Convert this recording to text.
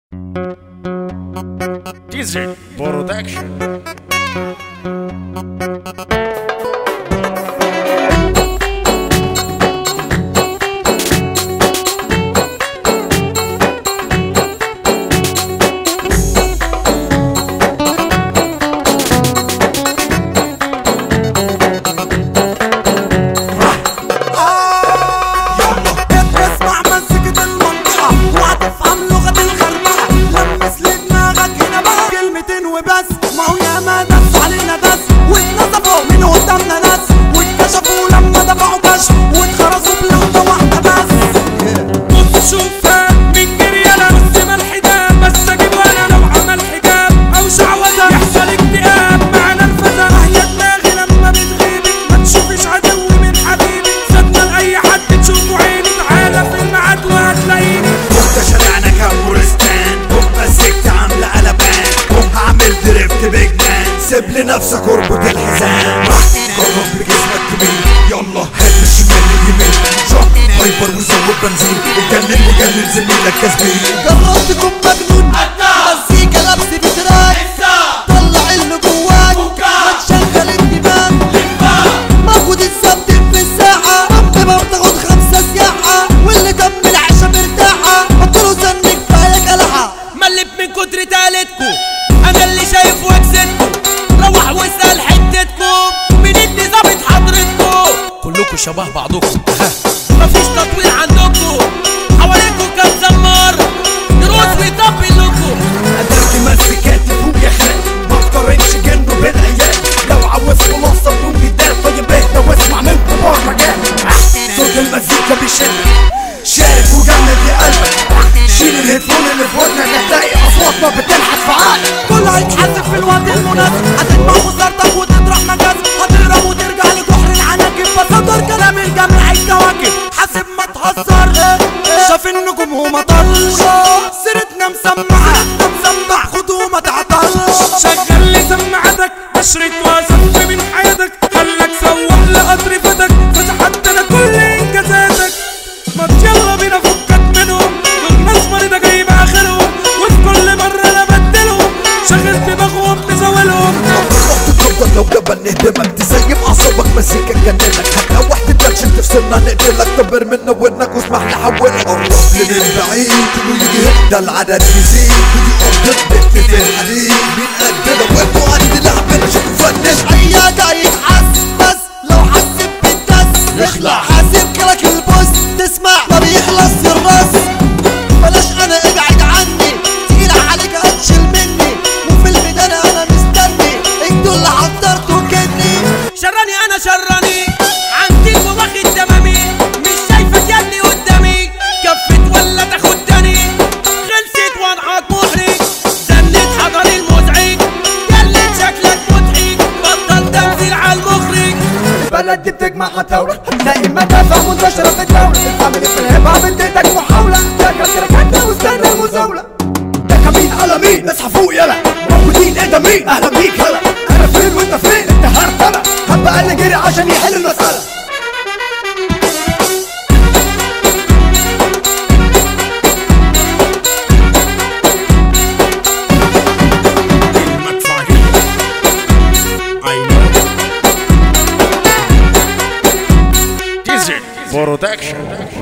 Desert Production. بس ما هو ياما دس علينا دس واتنصفوا من قدامنا ناس واتكشفوا لما دفعوا كشف واتخرسوا بلقطة واحدة بس. بص شوفها من جريانة بس ملح دام بس اجيب وانا لو عمل حجاب او شعوذة يحصل اكتئاب مع نرفزة. هي دماغي لما بتغيبي ما تشوفيش عدو من حبيبي صدمة لأي حد تشوفه عيني. تعالى في الميعاد وهتلاقيني ده شارعنا كابورستان مسكت عاملة قلبان هعمل دريفت بيج مان سيب لنفسك اربط الحزام جرب بجسمك تميل يلا هات الشمال اليمين شوف هايبر وزود بنزين اتجنن وجنن زميلك يا زميلي. جربت تكون مجنون مزيكا لبس بتراك طلع اللي جواك ما تشغل الدماغ موجود السبت في الساعة قبل ما بتاخد 5 سياحة واللي دم العيشة مرتاحة حطله سن كفاية جلحة. ملب من كتر تالتكو انا اللي شايف وكستكو روح واسأل حتتكو من اني ظابط حضرتكو كلكو شبه بعضكو مفيش تطوير عندكو حواليكو كام زمار دروس ويطبلكو. قدرت مسكاتي فوق يا خال ما اقترنش جنبه بالعيال لو عاوز خلاصة بدون جدال طيب اهدى واسمع من كبار مجال صوت المزيكا بيشدك شارك وجمد يا قلبك شيل الهيدفون اللي في ودنك هتلاقي اصواتنا بتنحت في عقلك. كله هيتحاسب في الوقت المناسب هتجمع وزارتك وتطرح مجازر هتهرب وترجع لجحر العناكب بصدر كلام الجميع الكواكب حاسب ما تهزر شاف النجوم وما طلش سيرتنا مسمع خد وما تعطلش. شغل لي سماعتك اشرك واسف من حياتك خلك سوح لقطر فتك فتحت انا كل انجازاتك ما يلا بينا فكك منهم والناس مريضة جايبة اخرهم وفي كل مرة انا بدلهم شغل دماغهم بزاولهم. تفضل لو جبل نهدمك تسيب اعصابك مزيكا تجننك هتلوح تتنشن تفصلنا نقتلك طبر منا ودنك واسمح نحولك قرب من البعيد كله يجي ده العدد يزيد ودي ارض البيت في الحديد مين قدنا وانتوا قد لعبنا شوفوا فنش اي جاي بس لو حسب بالدس اخلع حاسب كلك البوس تسمع ما بيخلص الراس بلاش انا ابعد عني تقيل عليك هتشيل مني وفي الميدان انا مستني انتوا اللي حضرتوا كني. شراني انا شراني عندي واخد تمامي مش شايفك ياللي قدامي كفت ولا تاخدني خلصت وانعاد محرج زنت حضري المزعج ياللي شكلك مضحك بطل تمثيل على المخرج. البلد دي بتجمع هتاولة هتلاقي مدافع منتشرة في الدولة الفاميلي في الهيب هوب اديتك محاولة فاكر تركتنا واستنى المزاولة. ده كمين على مين اصحى فوق يلا موجودين ايه ده مين اهلا بيك هلا انا فين وانت فين انت هرتلة هبقى اللي جري عشان يحل المسألة. Desert Production.